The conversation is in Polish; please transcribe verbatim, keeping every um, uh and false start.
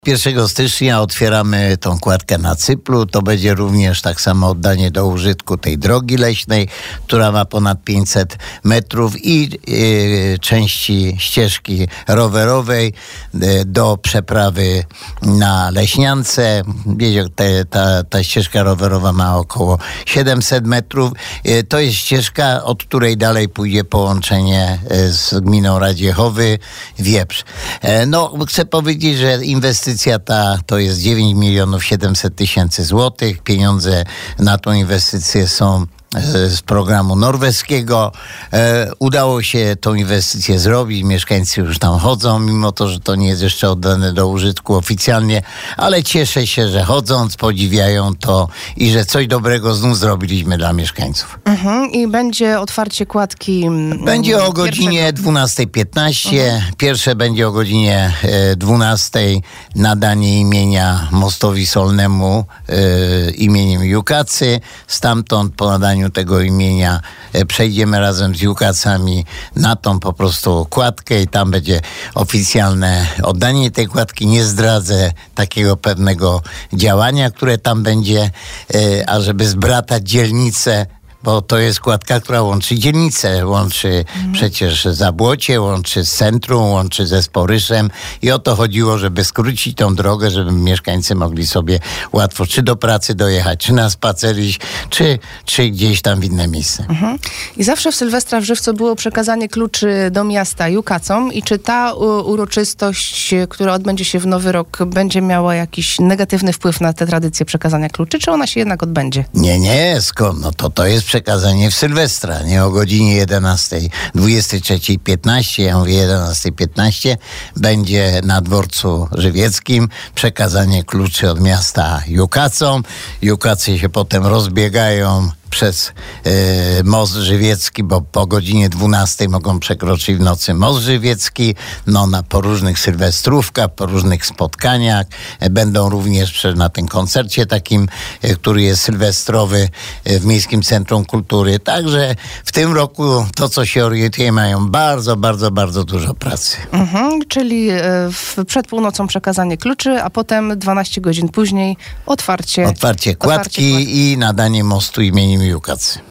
pierwszego stycznia otwieramy tą kładkę na Cyplu. To będzie również tak samo oddanie do użytku tej drogi leśnej, która ma ponad pięćset metrów i yy, części ścieżki rowerowej yy, do przeprawy na Leśniance. Wiecie, te, ta, ta ścieżka rowerowa ma około siedemset metrów. Yy, to jest ścieżka, od której dalej pójdzie połączenie yy, z gminą Radziechowy, Wieprz. Yy, no, chcę powiedzieć, że inwestycja ta to jest dziewięć milionów siedemset tysięcy złotych. Pieniądze na tą inwestycję są z programu norweskiego. E, udało się tą inwestycję zrobić. Mieszkańcy już tam chodzą, mimo to, że to nie jest jeszcze oddane do użytku oficjalnie, ale cieszę się, że chodząc, podziwiają to i że coś dobrego znów zrobiliśmy dla mieszkańców. Mhm. I będzie otwarcie kładki... Będzie o godzinie dwunasta piętnaście. Mhm. Pierwsze będzie o godzinie dwunastej. Nadanie imienia mostowi solnemu e, imieniem Jukacy. Stamtąd po nadaniu tego imienia przejdziemy razem z Jukacami na tą po prostu kładkę i tam będzie oficjalne oddanie tej kładki. Nie zdradzę takiego pewnego działania, które tam będzie, ażeby zbratać dzielnicę, bo to jest kładka, która łączy dzielnicę, łączy mhm. przecież Zabłocie, łączy z centrum, łączy ze Sporyszem i o to chodziło, żeby skrócić tą drogę, żeby mieszkańcy mogli sobie łatwo czy do pracy dojechać, czy na spacer iść, czy, czy gdzieś tam w inne miejsce. Mhm. I zawsze w Sylwestra w Żywcu było przekazanie kluczy do miasta Jukacom i czy ta uroczystość, która odbędzie się w Nowy Rok, będzie miała jakiś negatywny wpływ na tę tradycję przekazania kluczy, czy ona się jednak odbędzie? Nie, nie, skąd? No to to jest przekazanie w Sylwestra, nie o godzinie jedenastej, dwudziestej trzeciej piętnaście, ja mówię jedenastej piętnaście, będzie na dworcu żywieckim przekazanie kluczy od miasta Jukacom. Jukacy się potem rozbiegają przez y, most żywiecki, bo po godzinie dwunastej mogą przekroczyć w nocy most żywiecki, no na po różnych sylwestrówkach, po różnych spotkaniach. E, będą również na tym koncercie takim, e, który jest sylwestrowy e, w Miejskim Centrum Kultury. Także w tym roku to, co się orientuje, mają bardzo, bardzo, bardzo dużo pracy. Mhm, czyli e, w, przed północą przekazanie kluczy, a potem dwanaście godzin później otwarcie. Otwarcie kładki, otwarcie kładki. I nadanie mostu imieniem Jukacy.